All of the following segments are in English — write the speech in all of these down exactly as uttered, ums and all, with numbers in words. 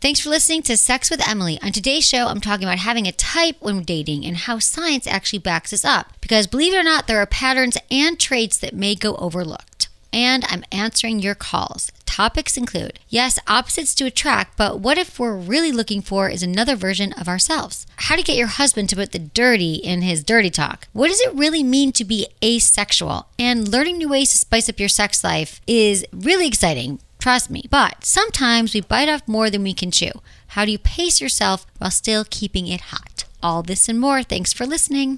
Thanks for listening to Sex with Emily. On today's show, I'm talking about having a type when dating and how science actually backs this up. Because believe it or not, there are patterns and traits that may go overlooked. And I'm answering your calls. Topics include, yes, opposites do attract, but what if we're really looking for is another version of ourselves? How to get your husband to put the dirty in his dirty talk? What does it really mean to be asexual? And learning new ways to spice up your sex life is really exciting. Trust me. But sometimes we bite off more than we can chew. How do you pace yourself while still keeping it hot? All this and more. Thanks for listening.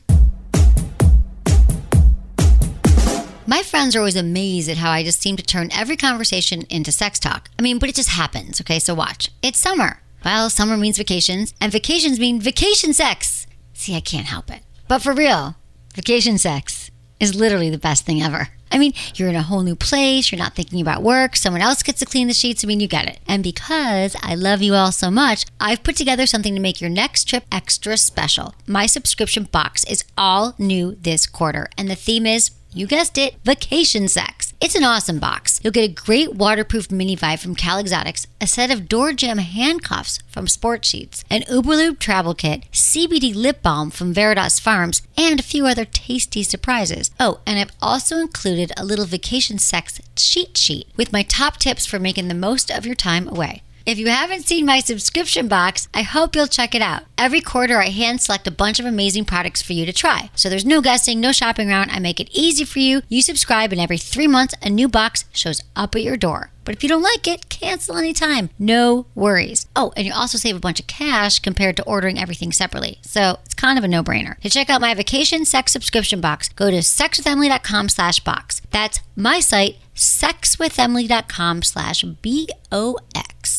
My friends are always amazed at how I just seem to turn every conversation into sex talk. I mean, but it just happens, okay? So watch. It's summer. Well, summer means vacations, and vacations mean vacation sex. See, I can't help it. But for real, vacation sex is literally the best thing ever. I mean, you're in a whole new place, you're not thinking about work, someone else gets to clean the sheets, I mean, you get it. And because I love you all so much, I've put together something to make your next trip extra special. My subscription box is all new this quarter, and the theme is, you guessed it, vacation sex. It's an awesome box. You'll get a great waterproof mini vibe from Cal Exotics, a set of Door Jam handcuffs from Sport Sheets, an Uberlube travel kit, C B D lip balm from Veritas Farms, and a few other tasty surprises. Oh, and I've also included a little vacation sex cheat sheet with my top tips for making the most of your time away. If you haven't seen my subscription box, I hope you'll check it out. Every quarter, I hand select a bunch of amazing products for you to try. So there's no guessing, no shopping around. I make it easy for you. You subscribe, and every three months, a new box shows up at your door. But if you don't like it, cancel anytime. No worries. Oh, and you also save a bunch of cash compared to ordering everything separately. So it's kind of a no-brainer. To check out my vacation sex subscription box, go to sexwithemily.com slash box. That's my site, sexwithemily.com slash B O X.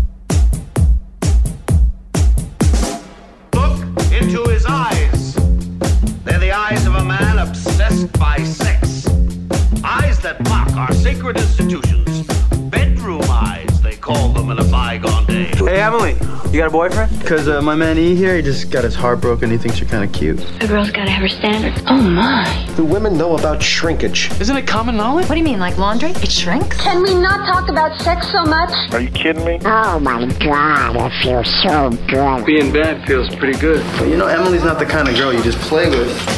Look into his eyes. They're the eyes of a man obsessed by sex. Eyes that mock our sacred institutions. Bedroom eyes, they call them in a bygone day. Hey, Emily, you got a boyfriend? Because uh, my man E here, he just got his heart broken. He thinks you're kind of cute. A girl's got to have her standards. Oh, my. Do women know about shrinkage? Isn't it common knowledge? What do you mean, like laundry? It shrinks? Can we not talk about sex so much? Are you kidding me? Oh, my God, it feels so good. Being bad feels pretty good. But you know, Emily's not the kind of girl you just play with.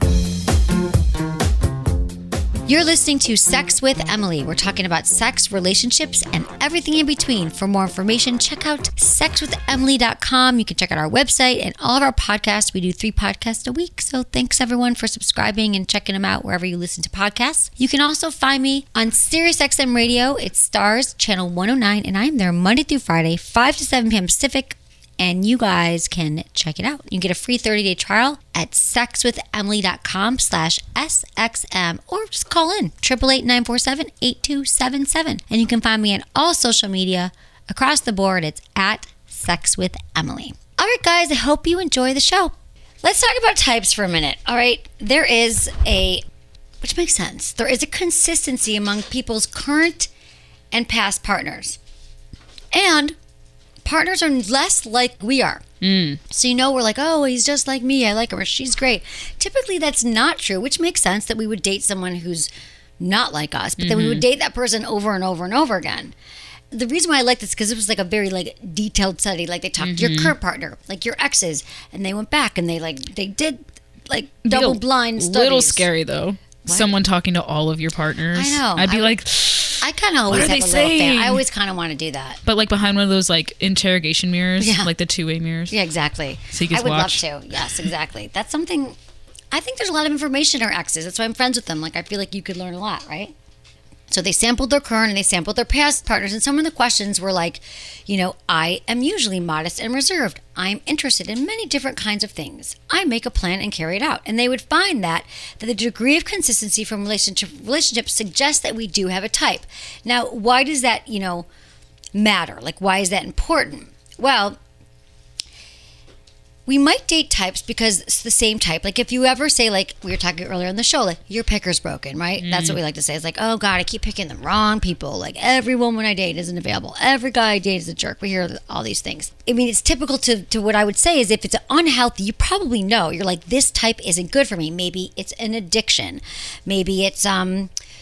You're listening to Sex with Emily. We're talking about sex, relationships, and everything in between. For more information, check out sex with emily dot com. You can check out our website and all of our podcasts. We do three podcasts a week. So thanks, everyone, for subscribing and checking them out wherever you listen to podcasts. You can also find me on SiriusXM Radio. It's Stars, channel one oh nine, and I'm there Monday through Friday, five to seven p.m. Pacific. And you guys can check it out. You can get a free thirty-day trial at sexwithemily.com slash SXM or just call in, eight eight eight, nine four seven, eight two seven seven. And you can find me on all social media across the board. It's at Sex with Emily. All right, guys, I hope you enjoy the show. Let's talk about types for a minute. All right, there is a, which makes sense, there is a consistency among people's current and past partners. And partners are less like we are. Mm. So, you know, we're like, oh, he's just like me. I like her. Or she's great. Typically, that's not true, which makes sense that we would date someone who's not like us. But mm-hmm. then we would date that person over and over and over again. The reason why I like this is because it was like a very like detailed study. Like they talked mm-hmm. to your current partner, like your exes, and they went back and they like, they did like double blind studies. A little scary, though. What? Someone talking to all of your partners. I know. I'd be I, like, I kind of always have a saying? little fan. I always kind of want to do that. But like behind one of those like interrogation mirrors, yeah. like the two-way mirrors. Yeah, exactly. So you can I would watch. love to. Yes, exactly. That's something. I think there's a lot of information in our exes. That's why I'm friends with them. Like I feel like you could learn a lot, right? So they sampled their current and they sampled their past partners. And some of the questions were like, you know, I am usually modest and reserved. I'm interested in many different kinds of things. I make a plan and carry it out. And they would find that, that the degree of consistency from relationship relationships suggests that we do have a type. Now, why does that, you know, matter? Like, why is that important? Well, we might date types because it's the same type. Like if you ever say, like we were talking earlier in the show, like your picker's broken, right? Mm. That's what we like to say. It's like, oh God, I keep picking the wrong people. Like every woman I date isn't available. Every guy I date is a jerk. We hear all these things. I mean, it's typical to, to what I would say is if it's unhealthy, you probably know. You're like, this type isn't good for me. Maybe it's an addiction. Maybe it's um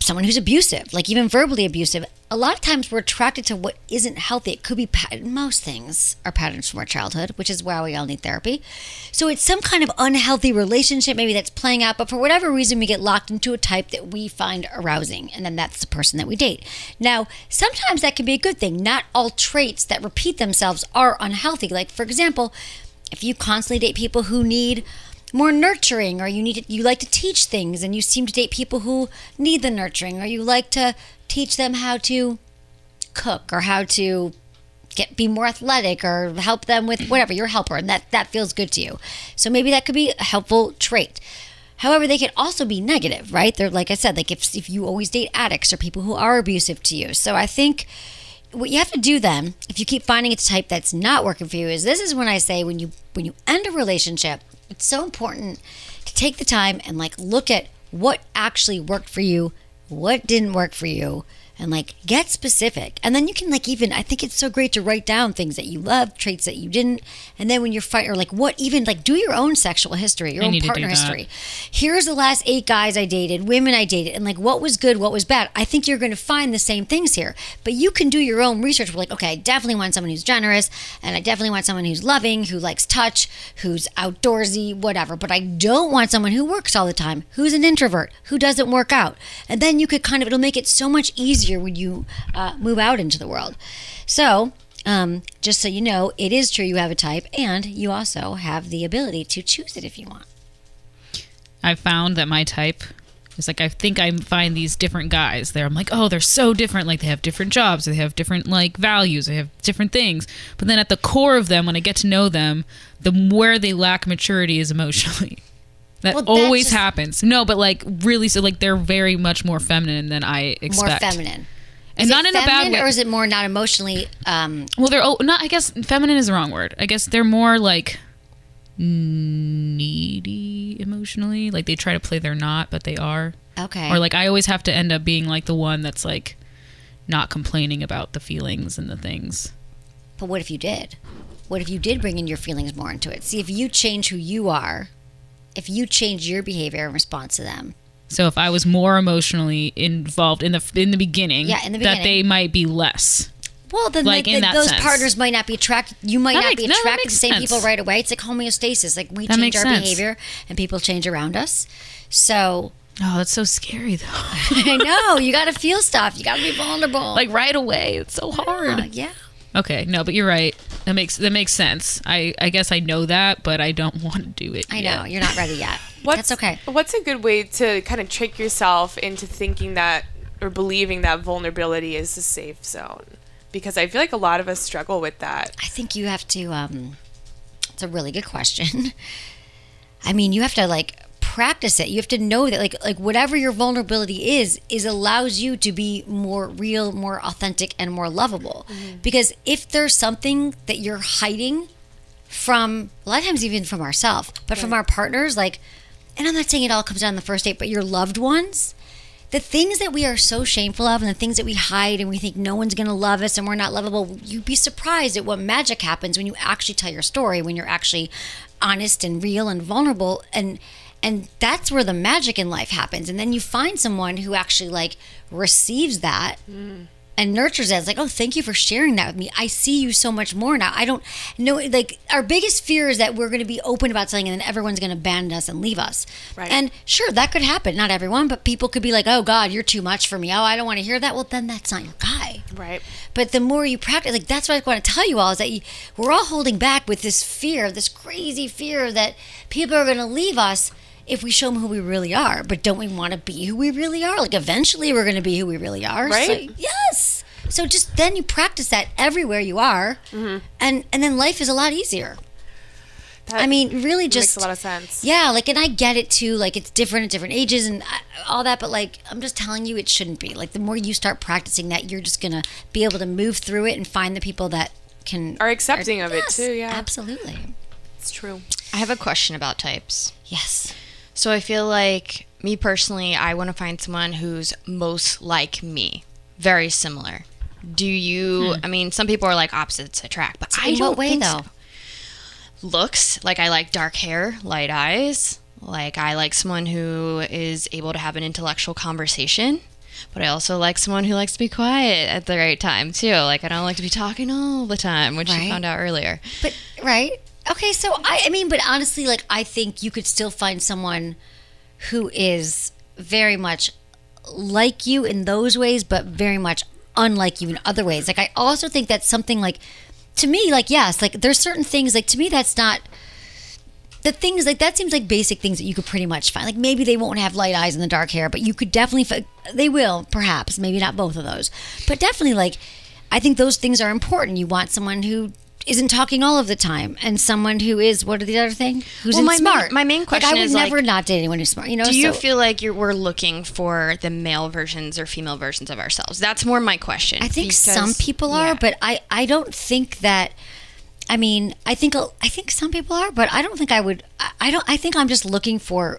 someone who's abusive, like even verbally abusive. A lot of times we're attracted to what isn't healthy. It could be, pat- most things are patterns from our childhood, which is why we all need therapy. So it's some kind of unhealthy relationship maybe that's playing out, but for whatever reason we get locked into a type that we find arousing, and then that's the person that we date. Now, sometimes that can be a good thing. Not all traits that repeat themselves are unhealthy. Like, for example, if you constantly date people who need more nurturing, or you need to, you like to teach things and you seem to date people who need the nurturing, or you like to teach them how to cook or how to get be more athletic or help them with whatever, you're a helper, and that that feels good to you. So maybe that could be a helpful trait. However, they can also be negative, right? They're, like I said, like if if you always date addicts or people who are abusive to you. So I think what you have to do then, if you keep finding a type that's not working for you, is this is when I say when you when you end a relationship, it's so important to take the time and like look at what actually worked for you, what didn't work for you, and like get specific. And then you can like even, I think it's so great to write down things that you love, traits that you didn't. And then when you're fighting, or like what even, like do your own sexual history, your I own need to partner do that. history. Here's the last eight guys I dated, women I dated, and like what was good, what was bad. I think you're going to find the same things here. But you can do your own research. We're like, okay, I definitely want someone who's generous, and I definitely want someone who's loving, who likes touch, who's outdoorsy, whatever. But I don't want someone who works all the time, who's an introvert, who doesn't work out. And then you could kind of, it'll make it so much easier when you uh, move out into the world. So um, just so you know, it is true you have a type, and you also have the ability to choose it if you want. I found that my type is like, I think I find these different guys there. I'm like, oh, they're so different. Like they have different jobs, they have different like values, they have different things. But then at the core of them, when I get to know them, the where they lack maturity is emotionally. That Well, that's always just- happens. No, but like really, so like they're very much more feminine than I expect. More feminine. And Is not it in a bad feminine, way. or is it more not emotionally? Um, Well, they're oh, not. I guess feminine is the wrong word. I guess they're more like needy emotionally. Like they try to play they're not, but they are. okay. Or like I always have to end up being like the one that's like not complaining about the feelings and the things. But what if you did? What if you did bring in your feelings more into it? See, if you change who you are, if you change your behavior in response to them. So if I was more emotionally involved in the in the beginning, Yeah, in the that beginning. they might be less. Well, then Like, the, in the, that those sense. partners might not be attracted. You might That not makes- be no, that attracted to makes the same sense. people right away. It's like homeostasis. Like we That change makes our sense. behavior and people change around us. So Oh, that's so scary though. I know you got to feel stuff. You got to be vulnerable. Like right away, it's so hard. Uh, yeah. Okay, no, but you're right. That makes that makes sense. I I guess I know that, but I don't want to do it. I yet. know you're not ready yet. What's, That's okay. What's a good way to kind of trick yourself into thinking that or believing that vulnerability is a safe zone? Because I feel like a lot of us struggle with that. I think you have to. Um, it's a really good question. I mean, you have to like practice it. You have to know that like like whatever your vulnerability is is allows you to be more real, more authentic, and more lovable. Mm-hmm. Because if there's something that you're hiding from, a lot of times even from ourselves, but from our partners, like, and I'm not saying it all comes down on the first date, but your loved ones, the things that we are so shameful of and the things that we hide and we think no one's going to love us and we're not lovable, you'd be surprised at what magic happens when you actually tell your story, when you're actually honest and real and vulnerable. And and that's where the magic in life happens. And then you find someone who actually like receives that and nurtures it. It's like, oh, thank you for sharing that with me. I see you so much more now. I don't know, like our biggest fear is that we're going to be open about something and then everyone's going to abandon us and leave us. Right. And sure, that could happen. Not everyone, but people could be like, oh God, you're too much for me. Oh, I don't want to hear that. Well, then that's not your guy. Right. But the more you practice, like that's what I want to tell you all is that you, we're all holding back with this fear, this crazy fear that people are going to leave us if we show them who we really are. But don't we want to be who we really are? Like eventually we're going to be who we really are. Right. So, yes. So just then you practice that everywhere you are, Mm-hmm. and and then life is a lot easier. That I mean, really just makes a lot of sense. Yeah, like, and I get it too. Like, it's different at different ages and I- all that. But like, I'm just telling you, it shouldn't be. Like, the more you start practicing that, you're just gonna be able to move through it and find the people that can Are accepting of it, Yes, too, yeah. absolutely. It's true. I have a question about types. Yes. So I feel like, me personally, I want to find someone who's most like me. Very similar. Do you, I mean, some people are like opposites attract, but I In don't what way think though? so. Looks, like I like dark hair, light eyes. Like I like someone who is able to have an intellectual conversation. But I also like someone who likes to be quiet at the right time, too. Like, I don't like to be talking all the time, which Right. you found out earlier. But, right? Okay, so I, I mean, but honestly, like, I think you could still find someone who is very much like you in those ways, but very much unlike you in other ways. Like, I also think that's something like, to me, like, yes, like, there's certain things, like, to me, that's not, the things, like, that seems like basic things that you could pretty much find. Like, maybe they won't have light eyes and the dark hair, but you could definitely, fi- they will, perhaps, maybe not both of those. But definitely, like, I think those things are important. You want someone who isn't talking all of the time, and someone who is, what are the other thing? Who's Well, in my main- smart. my main question like, I would is, never like, not date anyone who's smart. You know, Do you so- feel like you're, we're looking for the male versions or female versions of ourselves? That's more my question. I think because- some people are, yeah. but I, I don't think that. I mean, I think I think some people are, but I don't think I would. I, I don't. I think I'm just looking for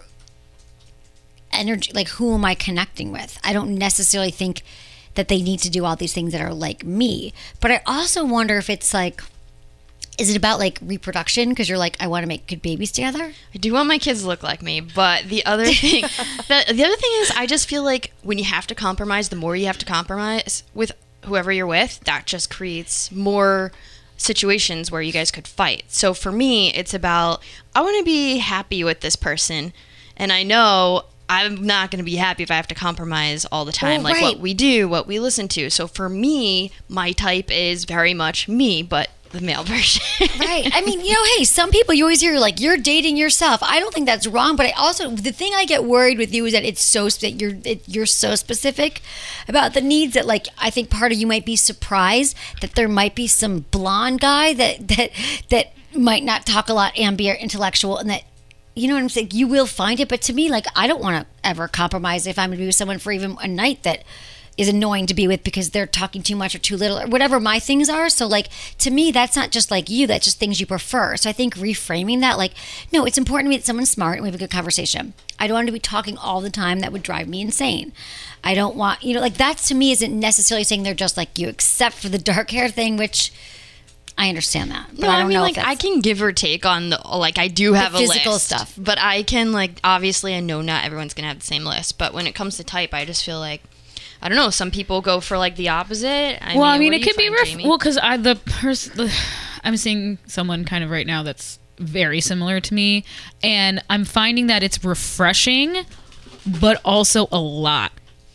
energy. Like, who am I connecting with? I don't necessarily think that they need to do all these things that are like me. But I also wonder if it's like, is it about like reproduction? Because you're like, I want to make good babies together. I do want my kids to look like me, but the other thing, the, the other thing is, I just feel like when you have to compromise, the more you have to compromise with whoever you're with, that just creates more situations where you guys could fight. So for me, it's about, I want to be happy with this person, and I know I'm not going to be happy if I have to compromise all the time, Well, like right. what we do, what we listen to. So for me, my type is very much me, but the male version. Right. I mean, you know, hey, some people you always hear like you're dating yourself. I don't think that's wrong, but I also the thing I get worried with you is that it's so that you're it, you're so specific about the needs that like I think part of you might be surprised that there might be some blonde guy that that that might not talk a lot, ambient, intellectual, and that. You know what I'm saying? You will find it, but to me, like, I don't want to ever compromise if I'm going to be with someone for even a night that is annoying to be with because they're talking too much or too little or whatever my things are. So, like, to me, that's not just like you, that's just things you prefer. So I think reframing that, like, no, it's important to me that someone's smart and we have a good conversation. I don't want to be talking all the time. That would drive me insane. I don't want, you know, like, that to me isn't necessarily saying they're just like you, except for the dark hair thing, which I understand that. But No, I I, don't mean, know like, if that's- I can give or take on the, like, I do have a physical list. stuff. But I can, like, obviously, I know not everyone's going to have the same list. But when it comes to type, I just feel like, I don't know, some people go for, like, the opposite. I well, mean, I mean, what it do could you be find, ref- Jamie? well because I the person I'm seeing someone kind of right now that's very similar to me, and I'm finding that it's refreshing, but also a lot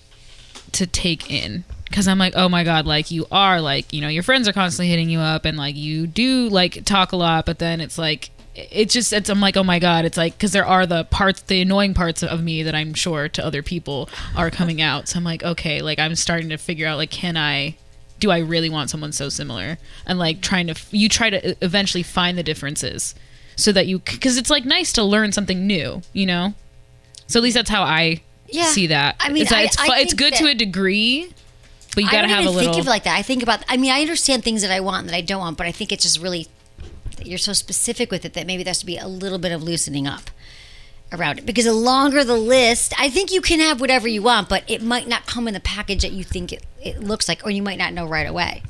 to take in. Because I'm like, oh my God, like you are like, you know, your friends are constantly hitting you up and like you do like talk a lot, but then it's like, it's just, it's, I'm like, oh my God, it's like, because there are the parts, the annoying parts of me that I'm sure to other people are coming out. So I'm like, okay, like I'm starting to figure out, like, can I, do I really want someone so similar? And like trying to, you try to eventually find the differences so that you, because it's like nice to learn something new, you know? So at least that's how I Yeah. see that. I mean, it's, I- it's, I fu- it's think good to that- a degree. But you I gotta don't have a even little. think of it like that. I think about. I mean, I understand things that I want and that I don't want, but I think it's just really that you're so specific with it that maybe there has to be a little bit of loosening up around it. Because the longer the list, I think you can have whatever you want, but it might not come in the package that you think it, it looks like, or you might not know right away.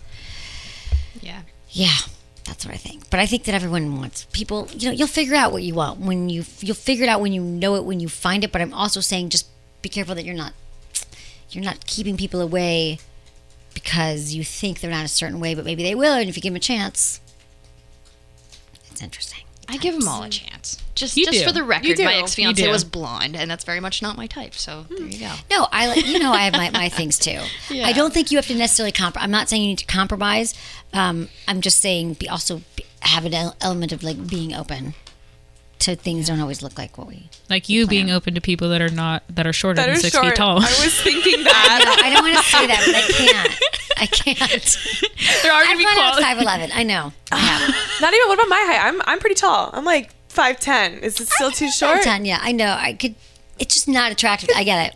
Yeah. Yeah, that's what I think. But I think that everyone wants people. You know, you'll figure out what you want when you you'll figure it out when you know it when you find it. But I'm also saying just be careful that you're not you're not keeping people away because you think they're not a certain way, but maybe they will, and if you give them a chance, it's interesting. I give them all a chance. Just You just do. for the You record, do. my You ex-fiance do. was blonde, and that's very much not my type, so there you go. No, I like you know I have my, my things too. Yeah. I don't think you have to necessarily compromise. I'm not saying you need to compromise. Um, I'm just saying be also be, have an el- element of like being open to things don't always look like what we. like you being plan. open to people that are not that are shorter That than are six short. feet tall. I was thinking that. I don't want to say that, but I can't. I can't. there are I've gonna be run out quality. five eleven. I know. I have. Not even. What about my height? I'm I'm pretty tall. I'm like five ten. Is it still too short? ten, yeah, I know. I could. It's just not attractive. I get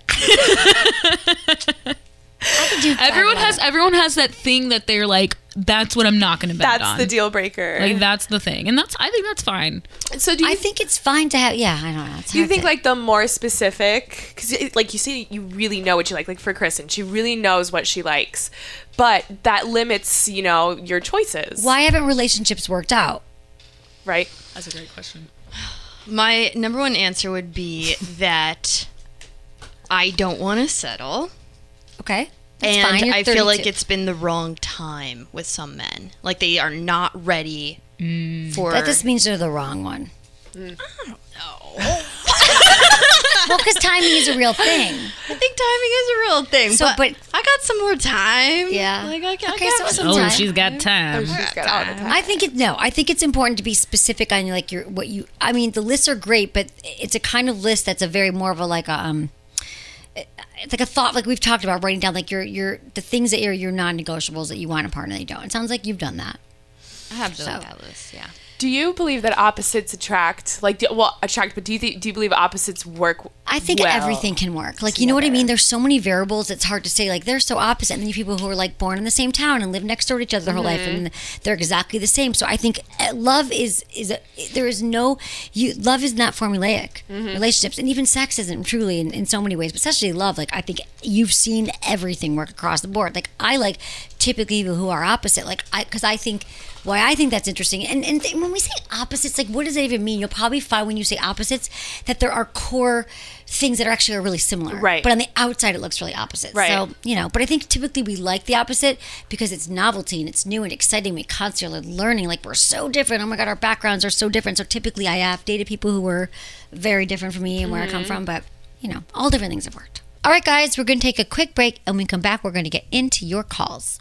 it. I could do Everyone five has eleven. everyone has that thing that they're like, that's what I'm not gonna bet That's on. the deal breaker. Like that's the thing, and that's I think that's fine. so do you I think it's fine to have. Yeah, I don't know. It's Do you hard think to- like the more specific, because like you see, you really know what you like. Like for Kristen, she really knows what she likes, but that limits, you know, your choices. why haven't relationships worked out? Right. That's a great question. My number one answer would be that I don't want to settle. Okay. That's and fine. You're I feel like thirty-two. it's been the wrong time with some men. Like they are not ready Mm. for. That just means they're the wrong one. Mm. I don't know. Well, because timing is a real thing. I think timing is a real thing. So, but, but- I got some more time. Yeah. Like I, I Okay, got so it's some Oh, time. she's got time. She's got all the time. I think it no. I think it's important to be specific on like your what you. I mean, the lists are great, but it's a kind of list that's a very more of a like a um. It's like a thought, like we've talked about, writing down like your your the things that are your non-negotiables that you want in a partner that you don't. It sounds like you've done that. I have to So- look at that list. Yeah. Do you believe that opposites attract? Like, do, well, attract, but do you think, do you believe opposites work? I think well everything can work. Like, you know what I together? mean? There's so many variables. It's hard to say, like, they're so opposite. And then you have people who are, like, born in the same town and live next door to each other their whole life, and they're exactly the same. So I think uh, love is, is a, there is no, you love is not formulaic. Relationships, and even sex isn't truly in, in so many ways, but especially love. Like, I think you've seen everything work across the board. Like, I like typically people who are opposite. Like, I, because I think, why I think that's interesting. And, and th- when we say opposites, like, what does that even mean? You'll probably find when you say opposites that there are core things that are actually are really similar. Right. But on the outside, it looks really opposite. Right. So, you know, but I think typically we like the opposite because it's novelty and it's new and exciting. We constantly learning, like, we're so different. Oh my God, our backgrounds are so different. So typically I have dated people who were very different from me and where I come from. But, you know, all different things have worked. All right, guys, we're going to take a quick break. And when we come back, we're going to get into your calls.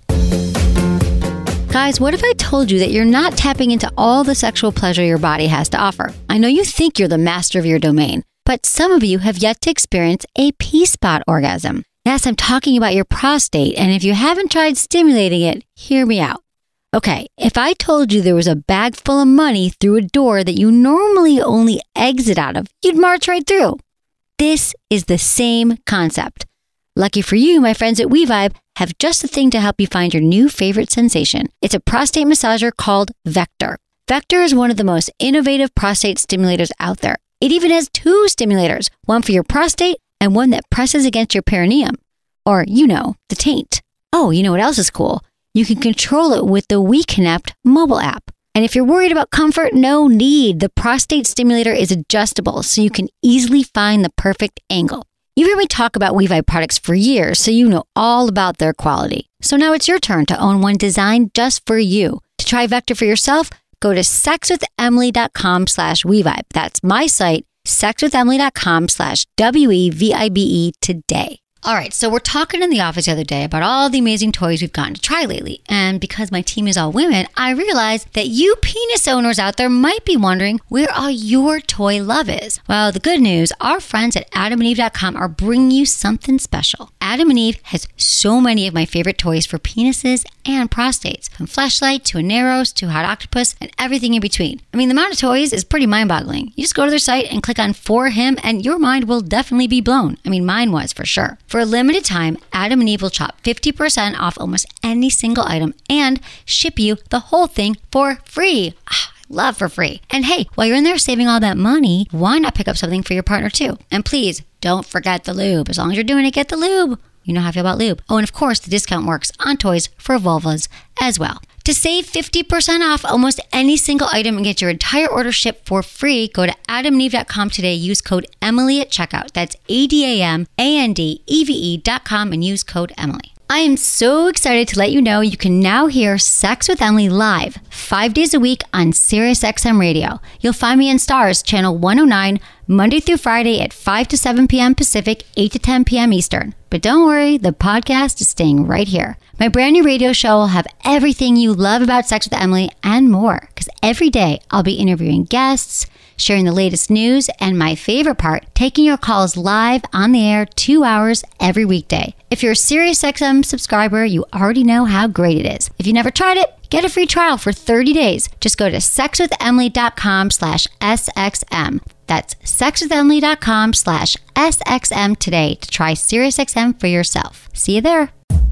Guys, what if I told you that you're not tapping into all the sexual pleasure your body has to offer? I know you think you're the master of your domain, but some of you have yet to experience a P-spot orgasm. Yes, I'm talking about your prostate, and if you haven't tried stimulating it, hear me out. Okay, if I told you there was a bag full of money through a door that you normally only exit out of, you'd march right through. This is the same concept. Lucky for you, my friends at WeVibe have just the thing to help you find your new favorite sensation. It's a prostate massager called Vector. Vector is one of the most innovative prostate stimulators out there. It even has two stimulators, one for your prostate and one that presses against your perineum, or, you know, the taint. Oh, you know what else is cool? You can control it with the WeConnect mobile app. And if you're worried about comfort, no need. The prostate stimulator is adjustable, so you can easily find the perfect angle. You've heard me talk about WeVibe products for years, so you know all about their quality. So now it's your turn to own one designed just for you. To try Vector for yourself, go to sexwithemily.com slash WeVibe. That's my site, sexwithemily.com slash W E V I B E today. All right, so we're talking in the office the other day about all the amazing toys we've gotten to try lately. And because my team is all women, I realized that you penis owners out there might be wondering where all your toy love is. Well, the good news, our friends at adam and eve dot com are bringing you something special. Adam and Eve has so many of my favorite toys for penises and prostates, from Fleshlight to Aneros to Hot Octopus and everything in between. I mean, the amount of toys is pretty mind-boggling. You just go to their site and click on For Him and your mind will definitely be blown. I mean, mine was for sure. For a limited time, Adam and Eve will chop fifty percent off almost any single item and ship you the whole thing for free. Ah, love for free. And hey, while you're in there saving all that money, why not pick up something for your partner too? And please, don't forget the lube. As long as you're doing it, get the lube. You know how I feel about lube. Oh, and of course, the discount works on toys for vulvas as well. To save fifty percent off almost any single item and get your entire order shipped for free, go to adam and eve dot com today. Use code Emily at checkout. That's A D A M A N D E V E dot com and use code Emily. I am so excited to let you know you can now hear Sex with Emily live five days a week on SiriusXM Radio. You'll find me in Stars, channel one oh nine, Monday through Friday at five to seven p.m. Pacific, eight to ten p.m. Eastern. But don't worry, the podcast is staying right here. My brand new radio show will have everything you love about Sex with Emily and more, because every day I'll be interviewing guests, sharing the latest news, and my favorite part, taking your calls live on the air two hours every weekday. If you're a SiriusXM subscriber, you already know how great it is. If you never tried it, get a free trial for thirty days. Just go to sexwithemily.com slash SXM. That's sexwithemily.com slash SXM today to try SiriusXM for yourself. See you there.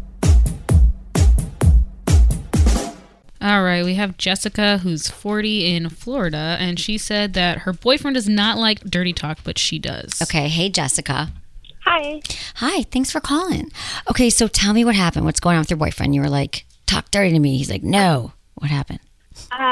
All right, we have Jessica, who's forty in Florida, and she said that her boyfriend does not like dirty talk, but she does. Okay, hey, Jessica. Hi. Hi, thanks for calling. Okay, so tell me what happened. What's going on with your boyfriend? You were like, talk dirty to me. He's like, no. What happened? Uh,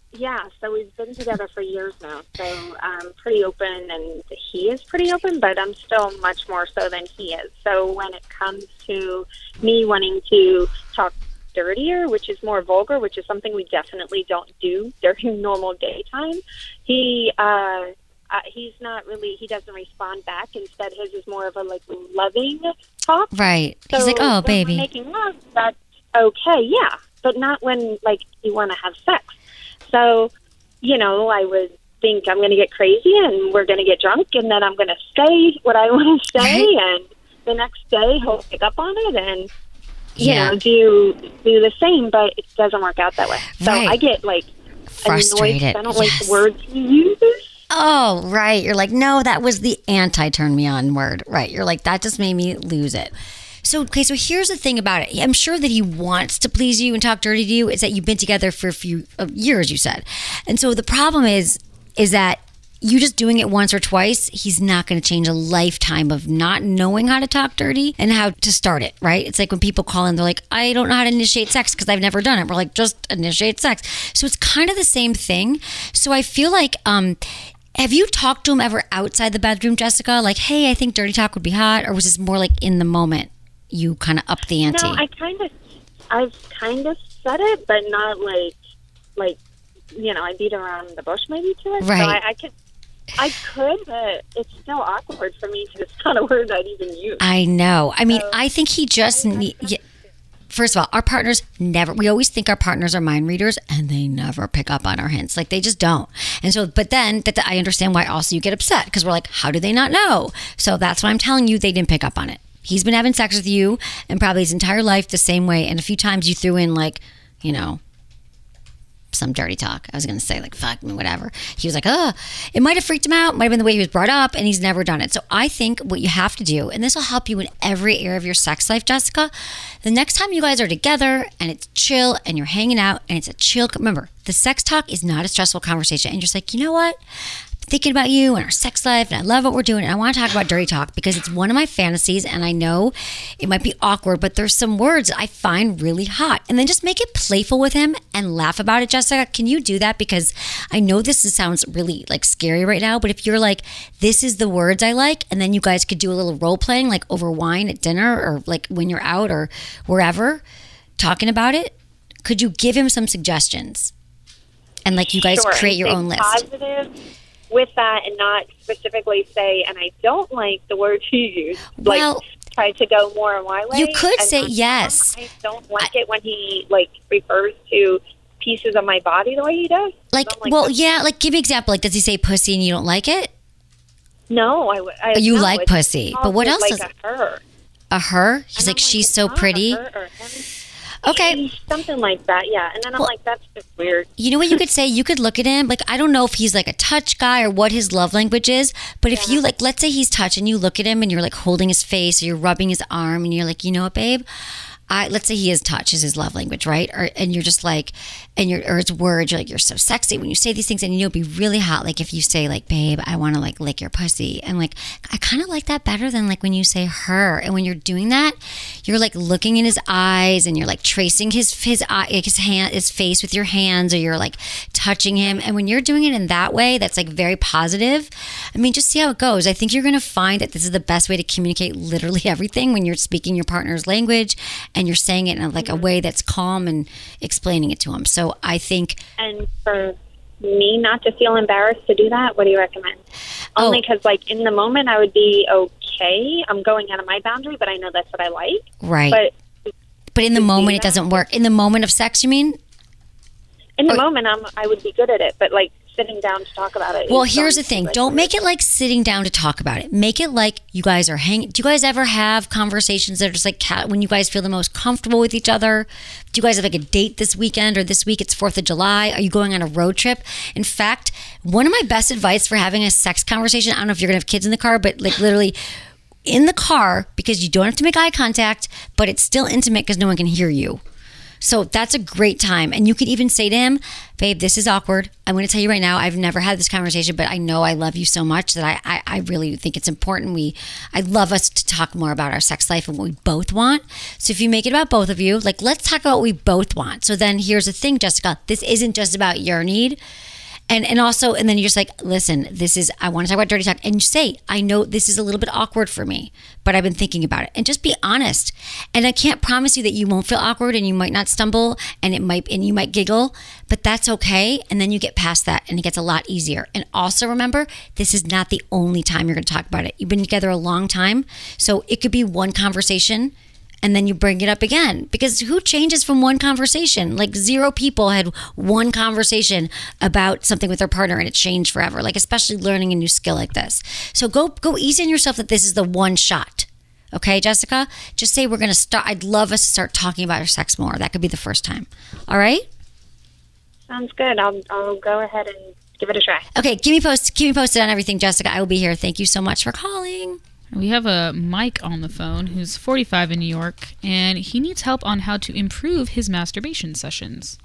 Yeah, so we've been together for years now, so I'm pretty open, and he is pretty open, but I'm still much more so than he is. So when it comes to me wanting to talk dirtier, which is more vulgar, which is something we definitely don't do during normal daytime, he uh, uh, he's not really, he doesn't respond back. Instead, his is more of a, like, loving talk. Right. So He's like, oh, when baby. we're making love, that's okay, yeah, but not when, like, you want to have sex. So, you know, I would think I'm going to get crazy and we're going to get drunk, and then I'm going to say what I want to say, and the next day he'll pick up on it and, you Yeah. know, do do the same, but it doesn't work out that way. So Right. I get, like, Frustrated. annoyed. I don't like Yes. the words he uses. Oh, right. You're like, no, that was the anti-turn me on word. Right. You're like, that just made me lose it. So, okay, so here's the thing about it. I'm sure that he wants to please you and talk dirty to you. Is that you've been together for a few uh, years, you said. And so the problem is, is that you just doing it once or twice, he's not going to change a lifetime of not knowing how to talk dirty and how to start it, right? It's like when people call in, they're like, I don't know how to initiate sex because I've never done it. We're like, just initiate sex. So it's kind of the same thing. So I feel like, um, have you talked to him ever outside the bedroom, Jessica? Like, hey, I think dirty talk would be hot, or was this more like in the moment? You kind of up the ante. No, I kind of, I've kind of said it, but not like, like, you know, I beat around the bush maybe to it. Right. So I, I could, I could, but it's still awkward for me because it's not a word I'd even use. I know. I mean, So- I think he just need. Yeah, first of all, our partners never. We always think our partners are mind readers, and they never pick up on our hints. Like they just don't. And so, but then that I understand why also you get upset because we're like, how do they not know? So that's why I'm telling you they didn't pick up on it. He's been having sex with you and probably his entire life the same way. And a few times you threw in like, you know, some dirty talk. I was going to say like, fuck me, whatever. He was like, oh, it might have freaked him out. Might have been the way he was brought up, and he's never done it. So I think what you have to do, and this will help you in every area of your sex life, Jessica, the next time you guys are together and it's chill and you're hanging out and it's a chill, remember, the sex talk is not a stressful conversation. And you're just like, you know what? Thinking about you and our sex life, and I love what we're doing, and I want to talk about dirty talk because it's one of my fantasies, and I know it might be awkward, but there's some words I find really hot. And then just make it playful with him and laugh about it. Jessica, can you do that? Because I know this is, sounds really like scary right now, but if you're like, this is the words I like, and then you guys could do a little role playing like over wine at dinner or like when you're out or wherever talking about it, could you give him some suggestions? And like you guys Sure, create your and own list. Positive with that, and not specifically say, and I don't like the word he used. Well, like, try to go more my way. you could and say not- yes. I don't like it when he like refers to pieces of my body the way he does. Like, I'm like, well, that's- yeah, like give me an example. Like, does he say pussy and you don't like it? No, I. w- I You no, like it's pussy, but what also else like is- a her? A her? He's And like, I'm she's it's so not a pretty. her or him. Okay. Something like that, yeah. And then I'm Well- like, that's just weird. You know what you could say? You could look at him. Like, I don't know if he's like a touch guy or what his love language is, but if you like, let's say he's touch and you look at him and you're like holding his face or you're rubbing his arm and you're like, you know what, babe? I, let's say he is touch is his love language, right? Or and you're just like, and you're or it's words. You're like, you're so sexy when you say these things, and you'll be really hot. Like if you say like, babe, I want to like lick your pussy, and like I kind of like that better than like when you say her. And when you're doing that, you're like looking in his eyes and you're like tracing his his eye, his hand, his face with your hands, or you're like touching him. And when you're doing it in that way, that's like very positive. I mean, just see how it goes. I think you're gonna find that this is the best way to communicate literally everything when you're speaking your partner's language. And you're saying it in like a way that's calm and explaining it to him. So I think. And for me not to feel embarrassed to do that, what do you recommend? Oh. Only because, like, in the moment I would be okay. I'm going out of my boundary, but I know that's what I like. Right. But but in the to moment, do it doesn't work. In the moment of sex, you mean? in the Or- moment, I'm, I would be good at it. But, like, sitting down to talk about it. Well, is here's the something, thing. like, Don't make it like sitting down to talk about it. Make it like you guys are hanging. Do you guys ever have conversations that are just like ca- when you guys feel the most comfortable with each other? Do you guys have like a date this weekend, or this week it's fourth of July? Are you going on a road trip? In fact, one of my best advice for having a sex conversation, I don't know if you're going to have kids in the car, but like literally in the car, because you don't have to make eye contact, but it's still intimate because no one can hear you. So that's a great time. And you could even say to him, babe, this is awkward. I'm going to tell you right now, I've never had this conversation, but I know I love you so much that I, I, I really think it's important. We, I'd love us to talk more about our sex life and what we both want. So if you make it about both of you, like, let's talk about what we both want. So then here's the thing, Jessica, this isn't just about your need. And and also, and then you're just like, listen, this is, I want to talk about dirty talk. And you say, I know this is a little bit awkward for me, but I've been thinking about it. And just be honest. And I can't promise you that you won't feel awkward and you might not stumble and it might, and you might giggle, but that's okay. And then you get past that and it gets a lot easier. And also remember, this is not the only time you're going to talk about it. You've been together a long time. So it could be one conversation and then you bring it up again, because who changes from one conversation? Like zero people had one conversation about something with their partner and it changed forever. Like especially learning a new skill like this. So go go easy on yourself that this is the one shot. Okay, Jessica? Just say we're going to start. I'd love us to start talking about our sex more. That could be the first time. All right? Sounds good. I'll I'll go ahead and give it a try. Okay, keep me post keep me posted on everything, Jessica. I will be here. Thank you so much for calling. We have a Mike on the phone who's forty-five in New York, and he needs help on how to improve his masturbation sessions.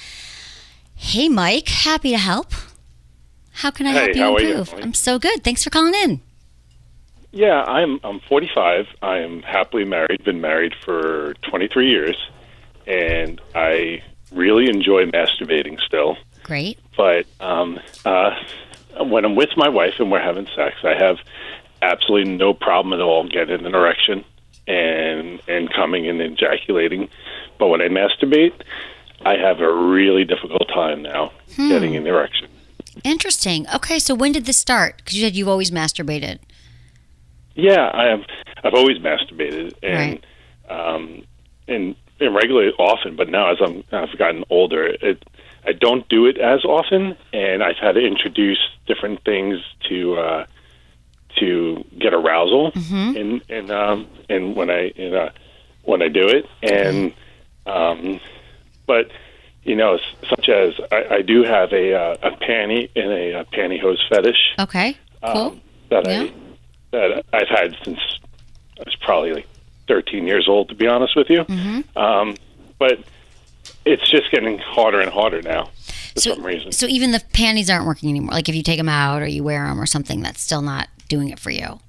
Hey, Mike. Happy to help. How can I hey, help you how improve? Are you? I'm so good. Thanks for calling in. Yeah, I'm I'm forty-five. I am happily married. Been married for twenty-three years, and I really enjoy masturbating still. Great. But um, uh, when I'm with my wife and we're having sex, I have absolutely no problem at all getting an erection and and coming and ejaculating. But when I masturbate, I have a really difficult time now Hmm. getting an erection. Interesting. Okay, so when did this start? Because you said you've always masturbated. Yeah, I have. I've always masturbated, and um, and, and regularly often. But now, as I'm, I've gotten older, it I don't do it as often, and I've had to introduce different things to uh, to get arousal, Mm-hmm. and and um, and when I in, uh, when I do it, and um, but you know, s- such as I, I do have a uh, a panty and a, a pantyhose fetish. Okay, cool. Um, that Yeah. I that I've had since I was probably like thirteen years old, to be honest with you. Mm-hmm. Um, but it's just getting harder and harder now for some reason. So even the panties aren't working anymore. Like if you take them out or you wear them or something, that's still not doing it for you.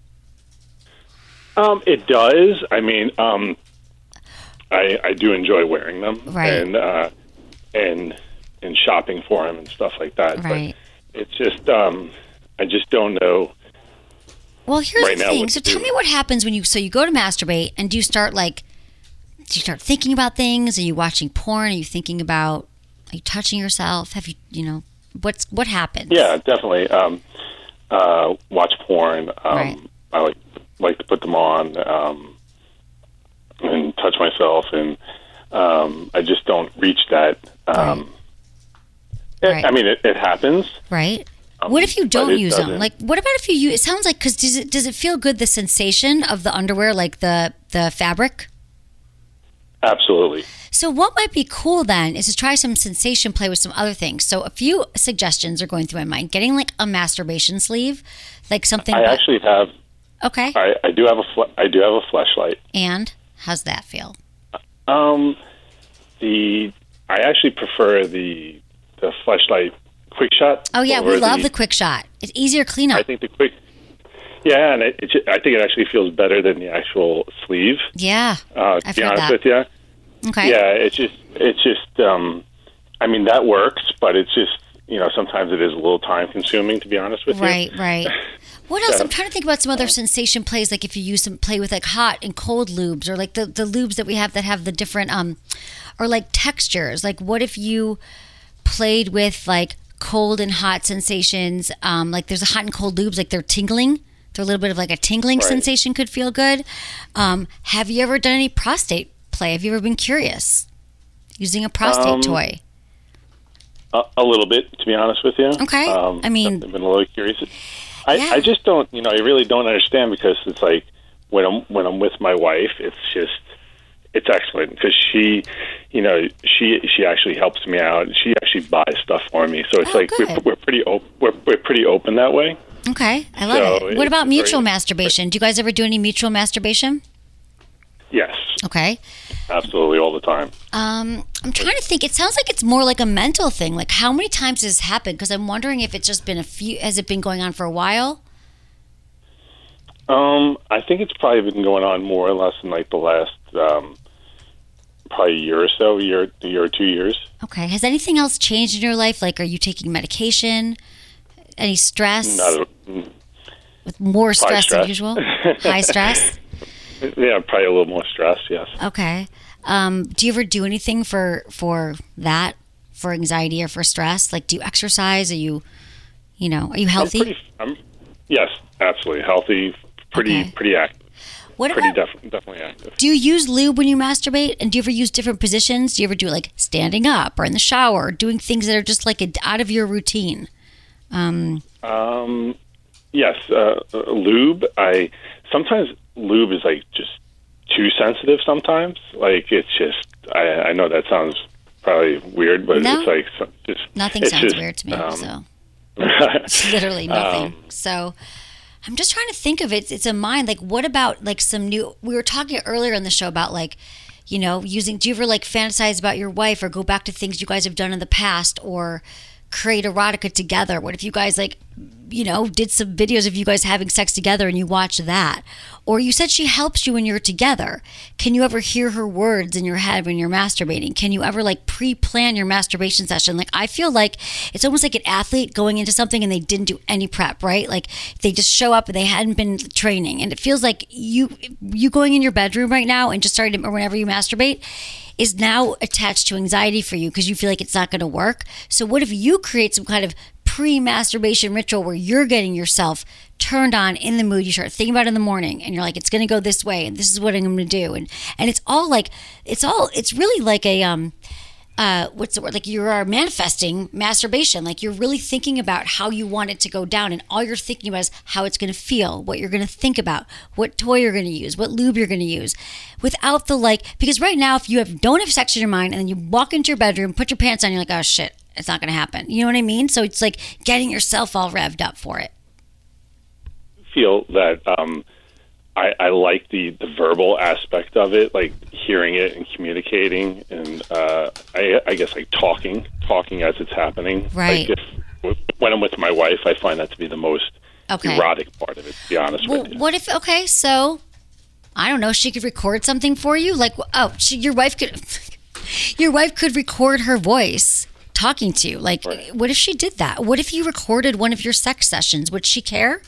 Um, it does. I mean, um, I I do enjoy wearing them, Right. and uh, and and shopping for them and stuff like that. Right. But it's just um, I just don't know. Well, here's Right the now, thing. what So to tell do. me what happens when you, so you go to masturbate and do you start like, do you start thinking about things? Are you watching porn? Are you thinking about, are you touching yourself? Have you, you know, what's, what happens? Yeah, definitely. Um, uh, watch porn. Um, Right. I like like to put them on um, and touch myself, and um, I just don't reach that. Um, it- Right. I mean, it, it happens. Right. Um, What if you but don't it use them? doesn't. Like, what about if you use, it sounds like, cause does it, does it feel good, the sensation of the underwear, like the, the fabric? Absolutely. So what might be cool then is to try some sensation play with some other things. So a few suggestions are going through my mind. Getting like a masturbation sleeve, like something. I that- actually have. Okay. I, I do have a fl- I do have a fleshlight. And how's that feel? Um, the I actually prefer the the fleshlight quick shot. Oh yeah, we over love the quick shot. It's easier cleanup. I think the quick. Yeah, and it, it, ju- I think it actually feels better than the actual sleeve. Yeah. Uh, to I've be heard honest that. with you. Okay. Yeah, it's just it's just. Um, I mean that works, but it's just you know sometimes it is a little time consuming. To be honest with Right, you. right. What else? Yeah. I'm trying to think about some other sensation plays, like if you use some play with like hot and cold lubes, or like the, the lubes that we have that have the different um, or like textures. Like what if you played with like cold and hot sensations? Um, like there's a hot and cold lubes, like they're tingling. They're a little bit of like a tingling Right. sensation could feel good. Um, have you ever done any prostate play? Have you ever been curious using a prostate Um, toy? A, a little bit, to be honest with you. Okay. Um, I mean- I've been a little curious. I, Yeah. I just don't, you know, I really don't understand because it's like when I'm when I'm with my wife, it's just it's excellent because she, you know, she she actually helps me out. She actually buys stuff for me, so it's Oh, like we're, good. we're pretty op- we're we're pretty open that way. Okay, I love So it. What it's about very- mutual masturbation? Do you guys ever do any mutual masturbation? Yes. Okay. Absolutely, all the time. Um, I'm trying to think. It sounds like it's more like a mental thing. Like, how many times has this happened? Because I'm wondering if it's just been a few. Has it been going on for a while? Um, I think it's probably been going on more or less in like the last um, probably a year or so, a year, a year or two years. Okay. Has anything else changed in your life? Like, are you taking medication? Any stress? Not, With more stress, stress. than usual? High stress? Yeah, probably a little more stress, yes. Okay. Um, do you ever do anything for for that, for anxiety or for stress? Like, do you exercise? Are you, you know, are you healthy? I'm pretty, I'm, yes, absolutely. Healthy, pretty Okay. pretty active. What pretty about, def- definitely active. do you use lube when you masturbate? And do you ever use different positions? Do you ever do like standing up or in the shower, or doing things that are just like a, out of your routine? Um, Um, yes, uh, uh, lube. I sometimes lube is like just too sensitive. Sometimes, like it's just. I, I know that sounds probably weird, but No. it's like so- just nothing it's sounds just, weird to me. um, so it's literally nothing. Um, So I'm just trying to think of it. It's a mind. Like, what about like some new? We were talking earlier in the show about like, you know, using. Do you ever like fantasize about your wife or go back to things you guys have done in the past or create erotica together? What if you guys like, you know, did some videos of you guys having sex together and you watch that? Or you said she helps you when you're together. Can you ever hear her words in your head when you're masturbating? Can you ever like pre-plan your masturbation session? Like, I feel like it's almost like an athlete going into something and they didn't do any prep, right? Like they just show up and they hadn't been training. And it feels like you you going in your bedroom right now and just starting to, or whenever you masturbate, is now attached to anxiety for you because you feel like it's not going to work. So what if you create some kind of pre-masturbation ritual where you're getting yourself turned on, in the mood, you start thinking about it in the morning and you're like, it's going to go this way and this is what I'm going to do. And and it's all like, it's all, it's really like a, um, uh, what's the word? Like you are manifesting masturbation. Like you're really thinking about how you want it to go down, and all you're thinking about is how it's going to feel, what you're going to think about, what toy you're going to use, what lube you're going to use, without the like. Because right now, if you have don't have sex in your mind, and then you walk into your bedroom, put your pants on, you're like, oh shit, it's not going to happen. You know what I mean? So it's like getting yourself all revved up for it. Feel that um, I, I like the, the verbal aspect of it, like hearing it and communicating, and uh, I, I guess like talking, talking as it's happening. Right. Like if, when I'm with my wife, I find that to be the most Okay. erotic part of it, to be honest Well, with you. what if, okay, so, I don't know, she could record something for you? Like, oh, she, your wife could, your wife could record her voice talking to you. Like, Right. what if she did that? What if you recorded one of your sex sessions? Would she care?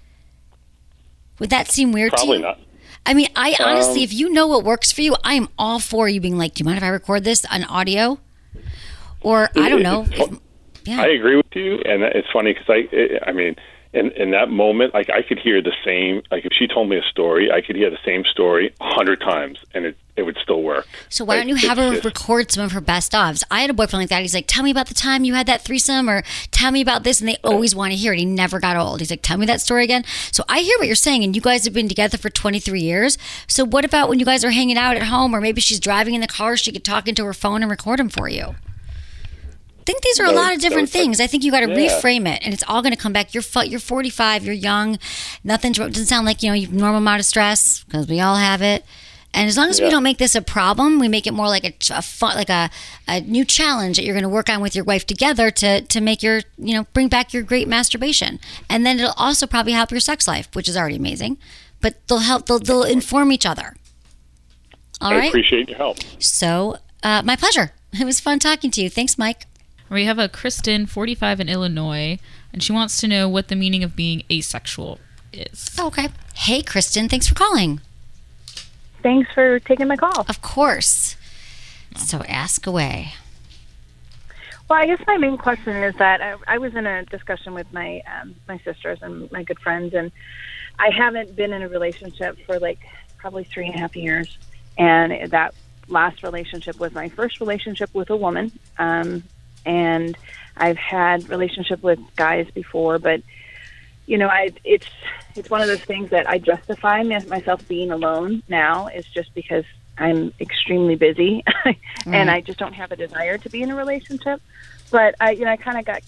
Would that seem weird Probably to you? not. I mean, I honestly, Um, if you know what works for you, I am all for you being like, do you mind if I record this on audio? Or, I don't know. It's- if- yeah. I agree with you, and it's funny because I, it, I mean, in in that moment, like I could hear the same. Like if she told me a story, I could hear the same story a hundred times, and it it would still work. So why Like, don't you have it's her just- record some of her best ofs? I had a boyfriend like that. He's like, tell me about the time you had that threesome, or tell me about this. And they always want to hear it. He never got old. He's like, tell me that story again. So I hear what you're saying. And you guys have been together for twenty-three years. So what about when you guys are hanging out at home, or maybe she's driving in the car, she could talk into her phone and record them for you? I think these are a No, lot of different no, things. I think you got to yeah. reframe it, and it's all going to come back. You're fu- you're forty-five. You're young. Nothing's wrong. Doesn't sound like you know you have normal amount of stress because we all have it. And as long as we Yeah. don't make this a problem, we make it more like a, a fun, like a, a new challenge that you're going to work on with your wife together to to make your you know bring back your great masturbation, and then it'll also probably help your sex life, which is already amazing. But they'll help. They'll, they'll inform each other. All I right. appreciate your help. So uh, my pleasure. It was fun talking to you. Thanks, Mike. We have a Kristen, forty-five, in Illinois, and she wants to know what the meaning of being asexual is. Oh, okay. Hey, Kristen. Thanks for calling. Thanks for taking my call. Of course. So ask away. Well, I guess my main question is that I, I was in a discussion with my um, my sisters and my good friends, and I haven't been in a relationship for like probably three and a half years. And that last relationship was my first relationship with a woman. Um, and I've had relationship with guys before, but you know, I it's it's one of those things that I justify myself being alone now is just because I'm extremely busy and I just don't have a desire to be in a relationship. But I, you know, I kind of got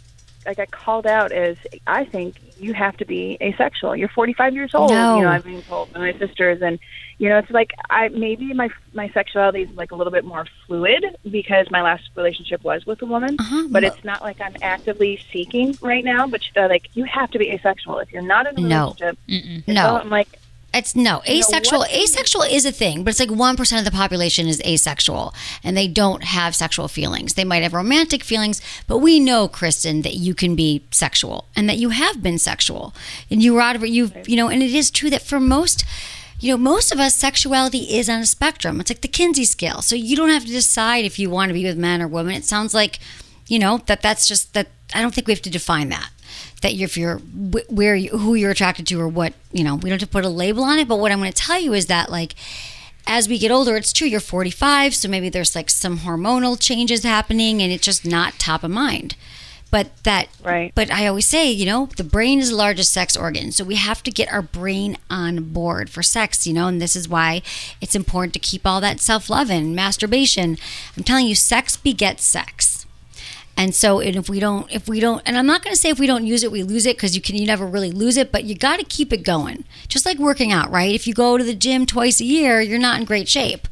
I got called out as, I think you have to be asexual. You're forty-five years old. No. You know, I'm being told by my sisters, and you know, it's like I maybe my my sexuality is like a little bit more fluid because my last relationship was with a woman, uh-huh. but it's not like I'm actively seeking right now. But they're like, you have to be asexual if you're not in a No. relationship. Mm-mm. So No. I'm like. It's no You know, asexual. what- Asexual is a thing, but it's like one percent of the population is asexual, and they don't have sexual feelings. They might have romantic feelings, but we know, Kristen, that you can be sexual and that you have been sexual, and you were out of it. You you know, and it is true that for most, you know, most of us, sexuality is on a spectrum. It's like the Kinsey scale, so you don't have to decide if you want to be with men or women. It sounds like, you know, that that's just that. I don't think we have to define that. That if you're where you, who you're attracted to or what, you know, we don't have to put a label on it. But what I'm going to tell you is that, like, as we get older, it's true, you're forty-five, so maybe there's like some hormonal changes happening and it's just not top of mind. But that, right. But I always say, you know, the brain is the largest sex organ, so we have to get our brain on board for sex, you know, and this is why it's important to keep all that self-love and masturbation. I'm telling you, sex begets sex. And so, and if we don't, if we don't, and I'm not going to say if we don't use it, we lose it, because you can, you never really lose it, but you got to keep it going. Just like working out, right? If you go to the gym twice a year, you're not in great shape.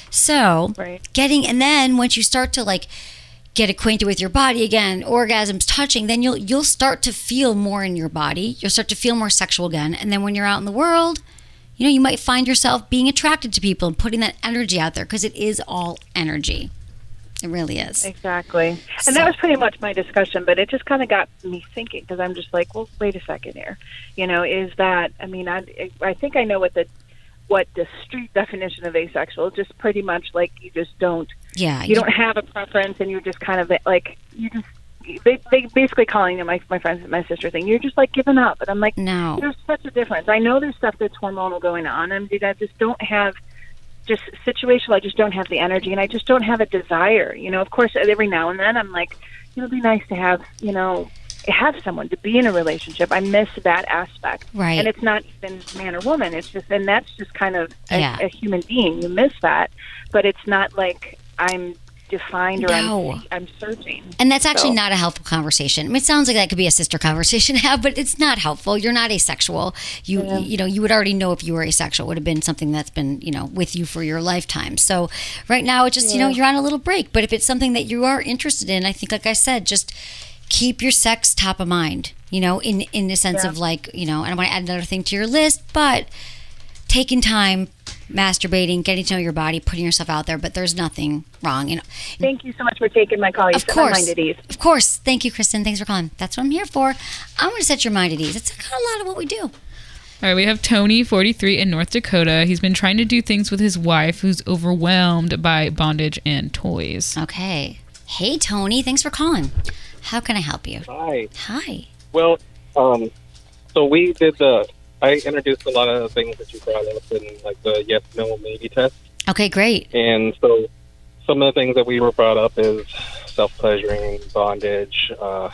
So, right. getting, and then once you start to like get acquainted with your body again, orgasms, touching, then you'll you'll start to feel more in your body. You'll start to feel more sexual again, and then when you're out in the world, you know, you might find yourself being attracted to people and putting that energy out there, because it is all energy. It really is. Exactly. And So- that was pretty much my discussion, but it just kind of got me thinking, because I'm just like, well, wait a second here. You know, is that, I mean, I, I think I know what the what the street definition of asexual is, just pretty much like you just don't, Yeah. you don't have a preference, and you're just kind of like, you just, they, they basically calling it, my, my friends and my sister thing, you're just like giving up. And I'm like, No. there's such a difference. I know there's stuff that's hormonal going on, and I just don't have, just situational, I just don't have the energy, and I just don't have a desire. You know, of course, every now and then I'm like, you know, it'd be nice to have, you know, have someone, to be in a relationship. I miss that aspect. Right. And it's not even man or woman. It's just, and that's just kind of a, Yeah. a human being. You miss that, but it's not like I'm defined or No. I'm, I'm searching. And that's actually So- not a helpful conversation. I mean, it sounds like that could be a sister conversation to have, but it's not helpful. You're not asexual. You Yeah. you know, you would already know if you were asexual. It would have been something that's been, you know, with you for your lifetime. So right now it's just, you know, Yeah. you're on a little break. But if it's something that you are interested in, I think, like I said, just keep your sex top of mind, you know, in, in the sense Yeah. of like, you know, I don't want to add another thing to your list, but taking time, masturbating, getting to know your body, putting yourself out there, but there's nothing wrong. And Thank you so much for taking my call. You of set my course, mind at ease. of course. Thank you, Kristen. Thanks for calling. That's what I'm here for. I'm going to set your mind at ease. It's a lot of what we do. All right, we have Tony, forty-three, in North Dakota. He's been trying to do things with his wife, who's overwhelmed by bondage and toys. Okay. Hey, Tony. Thanks for calling. How can I help you? Hi. Hi. Well, um, so we did the, I introduced a lot of the things that you brought up in like the yes, no, maybe test. Okay, great. And so some of the things that we were brought up is self-pleasuring, bondage, uh,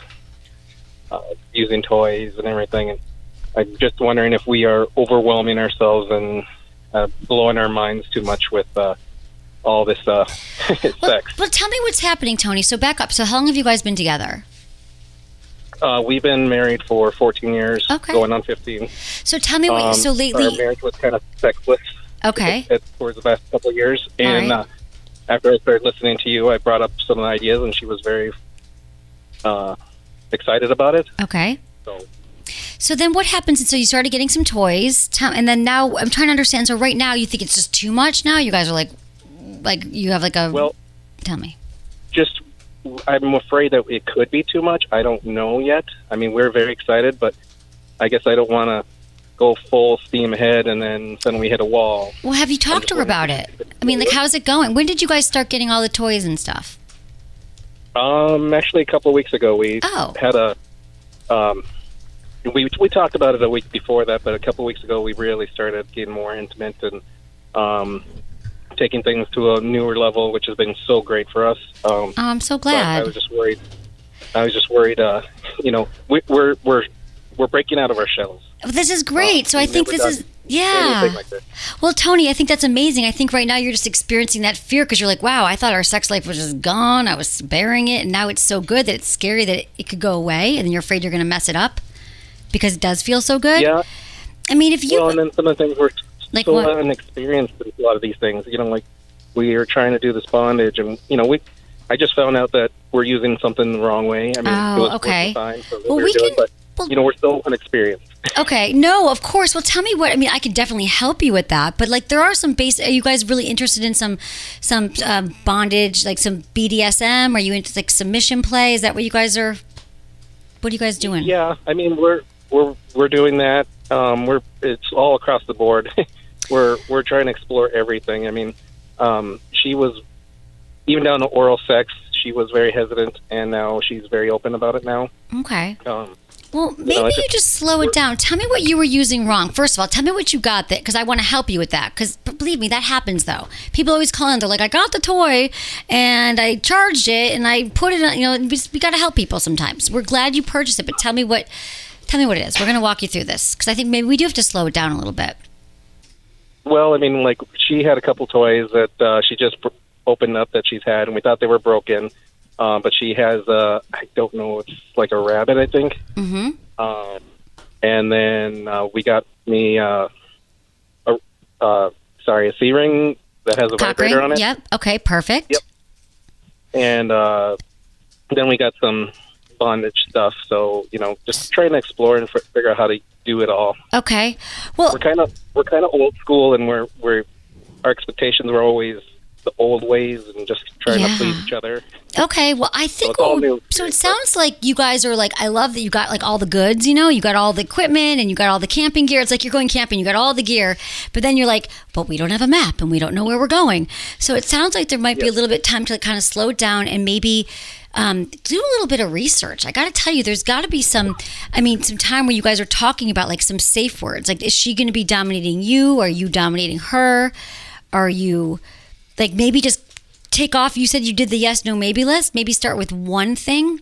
uh, using toys and everything. And I'm just wondering if we are overwhelming ourselves and uh, blowing our minds too much with uh, all this uh, sex. Well, tell me what's happening, Tony. So back up. So how long have you guys been together? Uh, we've been married for fourteen years, Okay. going on fifteen. So tell me what. Um, so lately. our marriage was kind of sexless. Okay. It, towards the past couple of years, and right. uh, after I started listening to you, I brought up some ideas, and she was very uh, excited about it. Okay. So, So then what happens? So you started getting some toys, tell- and then now I'm trying to understand. So right now you think it's just too much now? You guys are like, like you have like a. well, Tell me. just I'm afraid that it could be too much. I don't know yet. I mean, we're very excited, but I guess I don't want to go full steam ahead and then suddenly hit a wall. Well, have you talked to her about it? I mean, like, how's it going? When did you guys start getting all the toys and stuff? Um, actually, a couple of weeks ago, we Oh. had a. Um, we we talked about it a week before that, but a couple of weeks ago, we really started getting more intimate and um, taking things to a newer level, which has been so great for us. Um, Oh, I'm so but glad. I was just worried. I was just worried. Uh, you know, we, we're we're we're breaking out of our shells. This is great. Uh, so I we think never this done- is Yeah. anything like this. Well, Tony, I think that's amazing. I think right now you're just experiencing that fear because you're like, wow, I thought our sex life was just gone. I was bearing it, and now it's so good that it's scary that it, it could go away, and then you're afraid you're going to mess it up because it does feel so good. Yeah. I mean, if you... Well, and then some of the things we're Like so what? inexperienced with a lot of these things. You know, like we are trying to do this bondage, and you know, we. I just found out that we're using something the wrong way. I mean, Oh, it was okay. working fine for what Well, we were we doing, can- but you know, we're still inexperienced. Okay, no, of course. Well, tell me what I mean. I can definitely help you with that, but like, there are some base. Are you guys really interested in some, some um, bondage, like some B D S M? Are you into like submission play? Is that what you guys are? What are you guys doing? Yeah, I mean, we're we're we're doing that. Um, we're it's all across the board. we're we're trying to explore everything. I mean, um, she was even down to oral sex. She was very hesitant, and now she's very open about it now. Okay. Um, Well, maybe know, I you just- just slow it down. Tell me what you were using wrong. First of all, tell me what you got that because I want to help you with that. Because believe me, that happens though. People always call in. They're like, I got the toy and I charged it and I put it on. You know, we, just- we got to help people sometimes. We're glad you purchased it, but tell me what. Tell me what it is. We're going to walk you through this because I think maybe we do have to slow it down a little bit. Well, I mean, like she had a couple toys that uh, she just pr- opened up that she's had, and we thought they were broken. Uh, but she has, uh, I don't know, it's like a rabbit, I think. Mm-hmm. Um, and then uh, we got me, uh, a, uh, sorry, a C ring that has a Cock vibrator ring? on it. Yep. Okay. Perfect. Yep. And uh, then we got some bondage stuff. So you know, just trying to explore and f- figure out how to do it all. Okay. Well, we're kind of we're kind of old school, and we're we're our expectations were always the old ways and just trying Yeah. to please each other. Okay, well, I think it's all what- new. so. It sounds like you guys are like. I love that you got like all the goods. You know, you got all the equipment and you got all the camping gear. It's like you're going camping. You got all the gear, but then you're like, but we don't have a map and we don't know where we're going. So it sounds like there might be a little bit time to like, kind of slow it down and maybe um, do a little bit of research. I got to tell you, there's got to be some. I mean, some time where you guys are talking about like some safe words. Like, is she going to be dominating you? Are you dominating her? Are you like maybe just take off? You said you did the yes, no, maybe list. Maybe start with one thing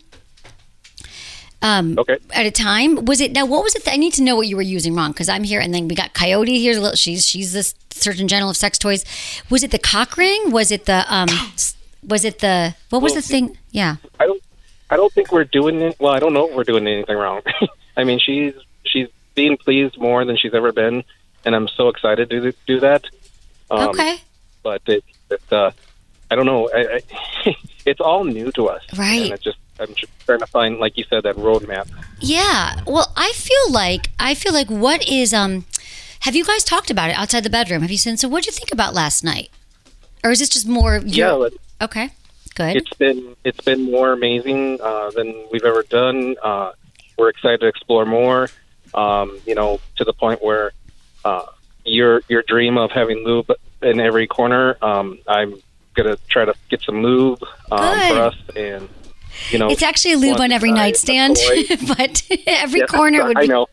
um, okay. at a time. Was it now? What was it? That, I need to know what you were using wrong because I'm here, and then we got Coyote here. Little- She's she's the Surgeon General of sex toys. Was it the cock ring? Was it the um? s- Was it the what was Well, the thing? Yeah. I don't I don't think we're doing it. Well, I don't know if we're doing anything wrong. I mean, she's she's being pleased more than she's ever been, and I'm so excited to do that. Um, Okay. But it, it uh, I don't know. I, I, it's all new to us, Right. And it just I'm just trying to find, like you said, that roadmap. Yeah. Well, I feel like I feel like what is um. Have you guys talked about it outside the bedroom? Have you said so? What did you think about last night? Or is this just more? Yeah. your- but Okay. Good. It's been it's been more amazing uh, than we've ever done. Uh, we're excited to explore more. Um, you know, to the point where uh, your your dream of having lube in every corner. Um, I'm gonna try to get some lube um, Good. for us, and you know, It's actually a lube want on to every try a nightstand, toy. but every Yeah, corner would be. I know.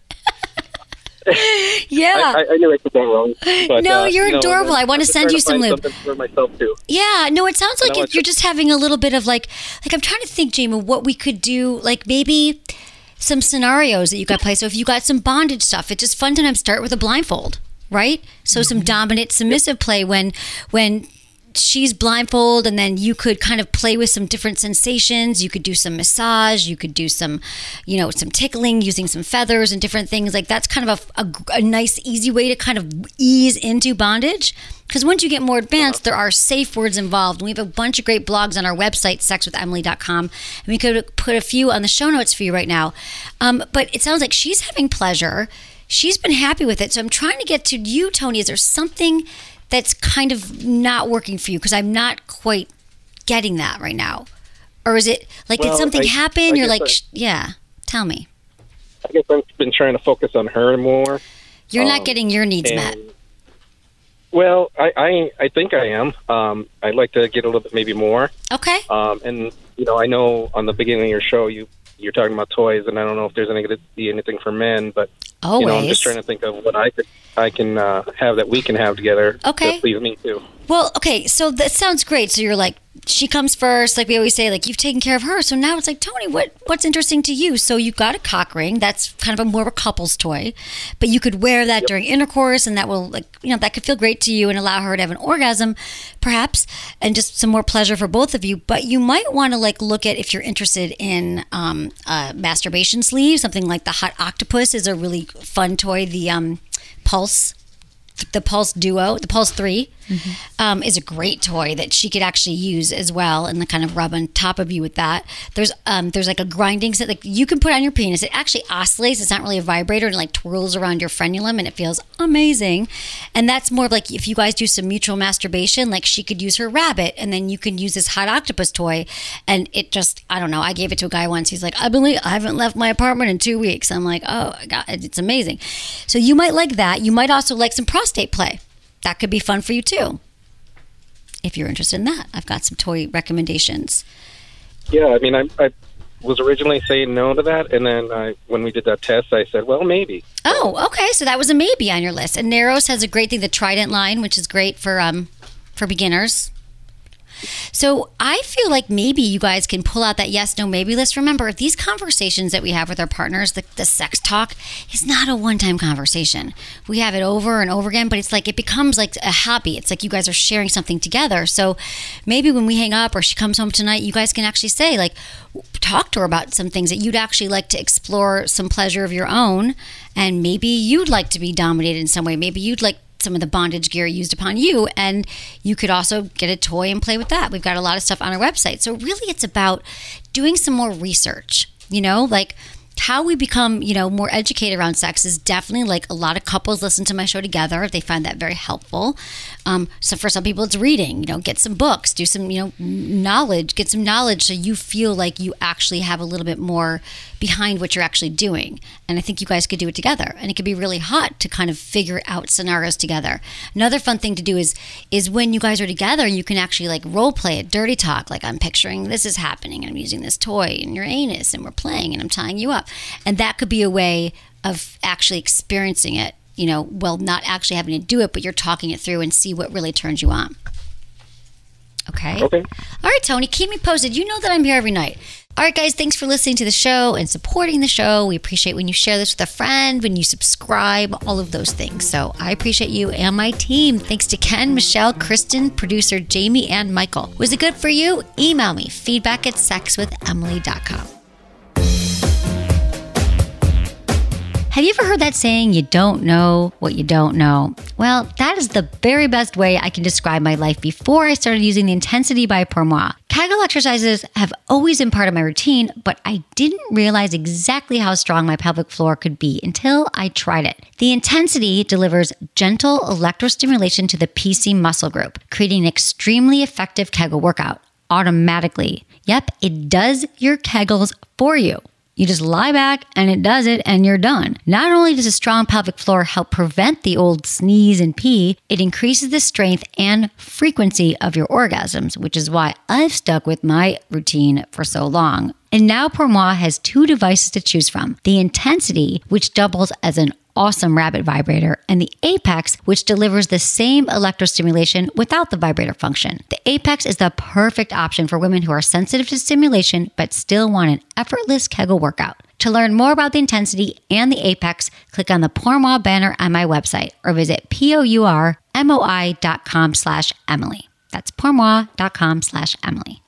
Yeah. I, I, I knew I said that wrong. But, No, uh, you're you know, adorable. I wanna I'm just send trying you some find lube. something for myself too. Yeah, no, it sounds like No, it, it's- you're just having a little bit of like, like I'm trying to think, Jamie, what we could do, like maybe some scenarios that you could play. So if you got some bondage stuff, it's just fun to have start with a blindfold, right? So some dominant submissive play when, when she's blindfold, and then you could kind of play with some different sensations. You could do some massage, you could do some, you know, some tickling using some feathers and different things. Like that's kind of a, a, a nice, easy way to kind of ease into bondage. Because once you get more advanced, there are safe words involved. We have a bunch of great blogs on our website, sex with emily dot com. And we could put a few on the show notes for you right now. Um, but it sounds like she's having pleasure. She's been happy with it. So I'm trying to get to you, Tony. Is there something that's kind of not working for you? Because I'm not quite getting that right now. Or is it like, did Well, something I- happen? I You're guess like, I- sh- yeah, tell me. I guess I've been trying to focus on her more. You're not Um, getting your needs and- met. Well, I, I I think I am. Um, I'd like to get a little bit maybe more. Okay. Um, and you know, I know on the beginning of your show you you're talking about toys, and I don't know if there's any going to be anything for men, but you know, I'm Always. just trying to think of what I could I can uh, have that we can have together Okay. to please me too. Well, okay, so that sounds great. So you're like, she comes first, like we always say, like you've taken care of her. So now it's like, Tony, what what's interesting to you? So you got a cock ring. That's kind of a more of a couple's toy, but you could wear that yep. during intercourse, and that will, like, you know, that could feel great to you and allow her to have an orgasm, perhaps, and just some more pleasure for both of you. But you might want to like look at if you're interested in um, a masturbation sleeve. Something like the Hot Octopus is a really fun toy. The um, Pulse. The Pulse Duo, the Pulse three, mm-hmm. um, is a great toy that she could actually use as well, and the kind of rub on top of you with that. There's um, there's like a grinding set, like you can put on your penis. It actually oscillates. It's not really a vibrator, and like twirls around your frenulum, and it feels amazing. And that's more of like if you guys do some mutual masturbation, like she could use her rabbit, and then you can use this Hot Octopus toy, and it just, I don't know. I gave it to a guy once. He's like, I believe I haven't left my apartment in two weeks. I'm like, oh God, it's amazing. So you might like that. You might also like some prostate play. That could be fun for you too, if you're interested in that. I've got some toy recommendations. Yeah, I mean, I, I was originally saying no to that, and then I, when we did that test, I said, well, maybe. Oh, okay, so that was a maybe on your list. And Narrows has a great thing, the Trident line, which is great for um for beginners. So I feel like maybe you guys can pull out that yes, no, maybe list. Remember, these conversations that we have with our partners, the, the sex talk, is not a one-time conversation. We have it over and over again, but it's like it becomes like a hobby. It's like you guys are sharing something together. So maybe when we hang up or she comes home tonight, you guys can actually say, like, talk to her about some things that you'd actually like to explore some pleasure of your own. And maybe you'd like to be dominated in some way. Maybe you'd like some of the bondage gear used upon you, and you could also get a toy and play with that. We've got a lot of stuff on our website. So really it's about doing some more research, you know, like how we become, you know, more educated around sex is definitely like a lot of couples listen to my show together. They find that very helpful. Um, so for some people it's reading, you know, get some books, do some, you know, knowledge, get some knowledge so you feel like you actually have a little bit more behind what you're actually doing. And I think you guys could do it together, and it could be really hot to kind of figure out scenarios together. Another fun thing to do is is when you guys are together, you can actually like role play it, dirty talk, like I'm picturing this is happening and I'm using this toy in your anus and we're playing and I'm tying you up. And that could be a way of actually experiencing it, you know, well, not actually having to do it, but you're talking it through and see what really turns you on. Okay? Okay. All right, Tony, keep me posted. You know that I'm here every night. All right, guys, thanks for listening to the show and supporting the show. We appreciate when you share this with a friend, when you subscribe, all of those things. So I appreciate you and my team. Thanks to Ken, Michelle, Kristen, producer Jamie, and Michael. Was it good for you? Email me, feedback at sex with emily dot com. Have you ever heard that saying, you don't know what you don't know? Well, that is the very best way I can describe my life before I started using the Intensity by Pour Moi. Kegel exercises have always been part of my routine, but I didn't realize exactly how strong my pelvic floor could be until I tried it. The Intensity delivers gentle electrostimulation to the P C muscle group, creating an extremely effective Kegel workout automatically. Yep, it does your Kegels for you. You just lie back and it does it and you're done. Not only does a strong pelvic floor help prevent the old sneeze and pee, it increases the strength and frequency of your orgasms, which is why I've stuck with my routine for so long. And now Pour Moi has two devices to choose from. The Intensity, which doubles as an awesome rabbit vibrator, and the Apex, which delivers the same electrostimulation without the vibrator function. The Apex is the perfect option for women who are sensitive to stimulation but still want an effortless Kegel workout. To learn more about the Intensity and the Apex, click on the Pour Moi banner on my website or visit pourmoi dot com slash Emily. That's pourmoi dot com slash Emily.